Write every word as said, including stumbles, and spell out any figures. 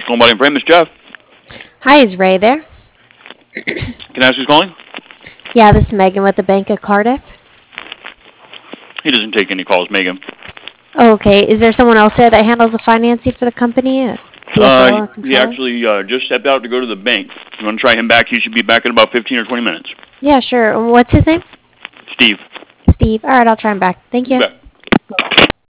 Going by the frame is Jeff. Hi, is Ray there? Can I ask who's calling? Yeah, this is Megan with the Bank of Cardiff. He doesn't take any calls, Megan. Oh, okay. Is there someone else there that handles the financing for the company? A C F O Uh, or he controller? actually uh, just stepped out to go to the bank. You want to try him back? He should be back in about fifteen or twenty minutes. Yeah, sure. What's his name? Steve. Steve. All right, I'll try him back. Thank You you. bet.